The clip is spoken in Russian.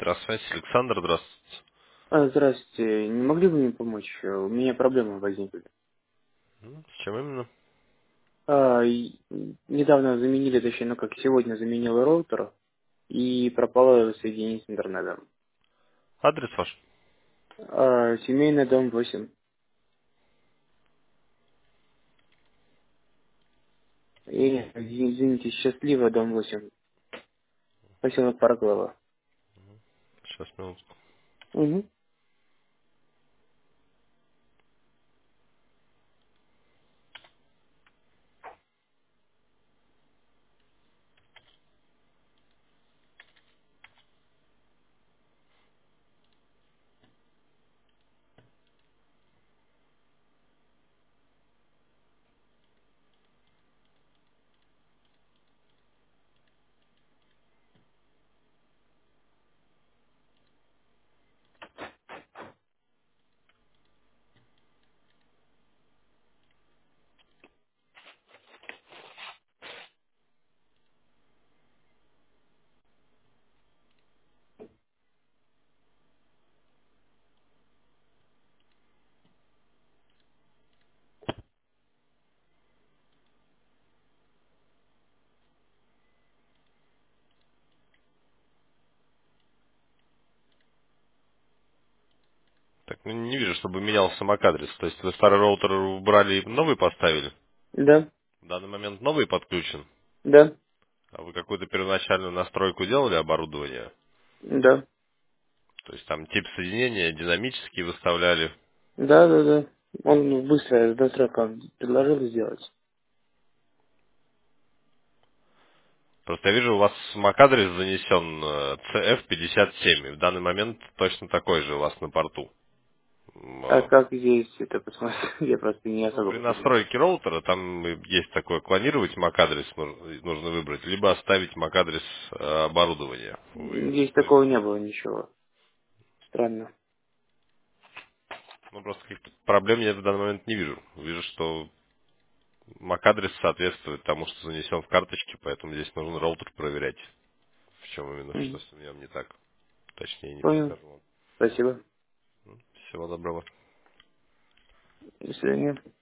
Микросвязь, Александр, здравствуйте. Здравствуйте. Не могли бы мне помочь? У меня проблемы возникли. С чем именно? Недавно заменили, точнее, ну как сегодня заменил роутер и пропало соединение с интернетом. Адрес ваш? Семейный дом 8. Извините, счастливо, дом 8. Поселок Парклова. Сейчас, минутку. Угу. Так, ну не вижу, чтобы менялся MAC-адрес. То есть вы старый роутер убрали и новый поставили? Да, В данный момент новый подключен. да, А вы какую-то первоначальную настройку делали оборудования? да, То есть там тип соединения динамический выставляли. да. Он быстро настройка предложил сделать. Просто я вижу, у вас MAC-адрес занесен CF57. И в данный момент точно такой же у вас на порту. А как здесь это посмотреть? Я просто не Ну, особо при понимаю. настройке роутера там есть такое клонировать MAC-адрес нужно выбрать, либо оставить MAC-адрес оборудования. Здесь такого не было ничего. Странно. Ну, просто каких-то проблем я в данный момент не вижу. Вижу, что MAC-адрес соответствует тому, что занесен в карточке, поэтому здесь нужно роутер проверять. В чем именно, что Мгм. с ним не так. Точнее, не Понял. подскажу вам. Спасибо. Всего доброго. До свидания.